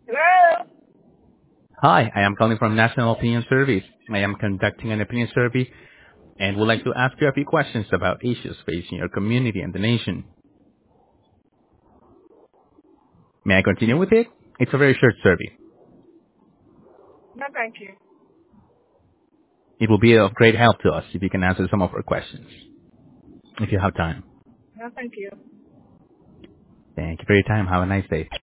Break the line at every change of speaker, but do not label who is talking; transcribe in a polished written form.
Hello?
Hi, I am calling from National Opinion Service. I am conducting an opinion survey and would like to ask you a few questions about issues facing your community and the nation. May I continue with it? It's a very short survey.
No, thank you.
It will be of great help to us if you can answer some of our questions, if you have time.
No, thank you.
Thank you for your time. Have a nice day.